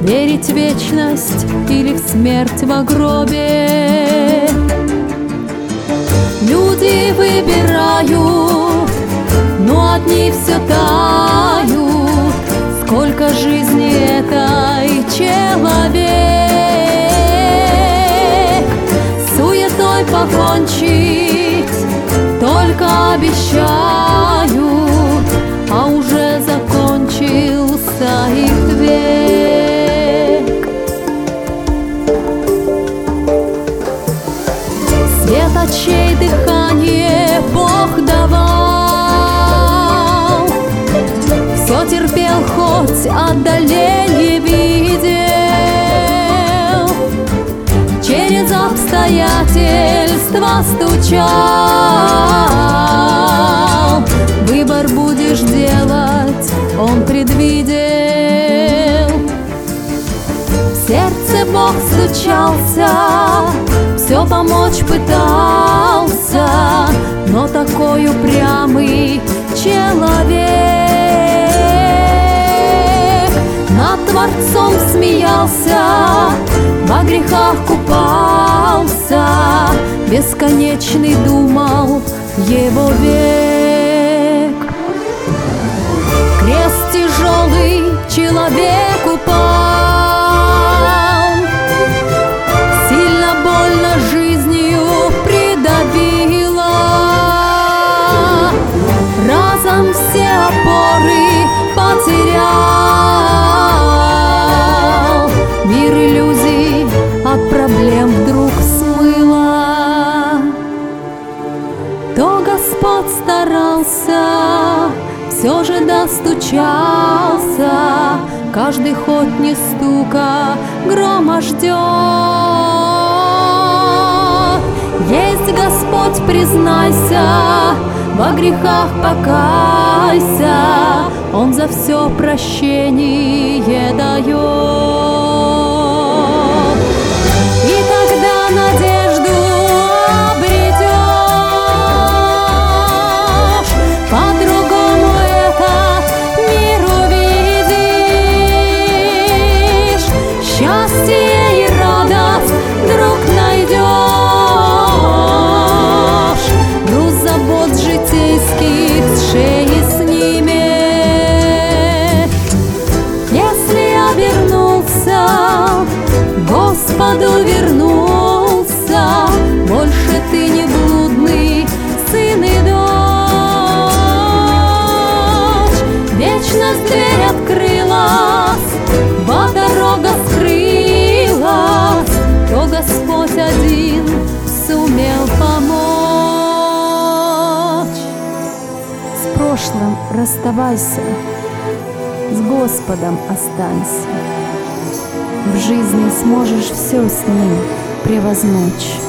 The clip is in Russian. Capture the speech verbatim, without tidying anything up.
верить в вечность или в смерть в гробе. Люди выбирают, но одни все тают. Сколько жизни этой человек суетой покончить только обещают, а уже закончился их век. Свет очей, дыхание Бог давал, все терпел, хоть отдаление видел, через обстоятельства стучал. Выбор будешь делать, Он предвидел. В сердце Бог стучался, все помочь пытался, но такой упрямый человек над Творцом смеялся, во грехах купался, бесконечный думал его век. Крест тяжелый, человек упал, сильно больно жизнью придавило, разом все опоры потерял, мир иллюзий от проблем вдруг смыло. То Господь старался, все же достучался, каждый ход не стука грома ждет. Есть Господь, признайся, во грехах покайся, Он за все прощение дает. И тогда надежду обретешь, по-другому этот мир увидишь, счастье и радость вдруг найдешь, груз забот житейских с шеи снимет. Если обернулся, Господу вернулся, больше ты не блудный сын и дочь. Вечность дверь открылась, во дорога скрылась, то Господь один сумел помочь. С прошлым расставайся, с Господом останься. В жизни сможешь все с Ним превозмочь.